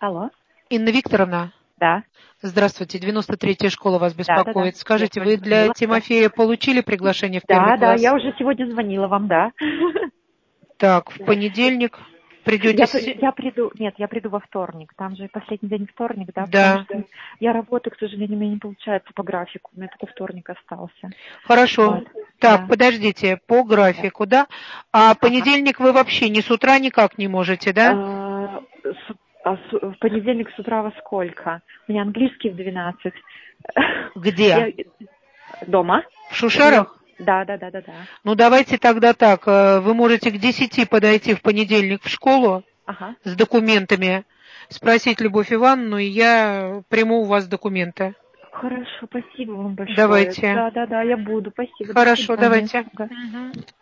Алло. Инна Викторовна, Да. здравствуйте, 93-я школа вас беспокоит. Да. Скажите, Я вы сегодня для звонила, Тимофея получили приглашение в первый да, класс? я уже сегодня звонила вам, да. Так, в понедельник придете Я приду, нет, я приду во вторник. Там же последний день вторник, да, потому Да. что я работаю, к сожалению, у меня не получается по графику. У меня только вторник остался. Хорошо. Вот. Так, Да. подождите, по Да. графику, да? А Ага. понедельник вы вообще ни с утра никак не можете, да? В понедельник с утра во сколько? У меня английский в 12. Где? Я дома. В Шушарах? Да. Ну, давайте тогда так. Вы можете к 10 подойти в понедельник в школу Ага. с документами, спросить Любовь Ивановну, и я приму у вас документы. Хорошо, спасибо вам большое. Давайте. Да, я буду. Спасибо, до Хорошо, свидания. давайте. Ага. Мгм.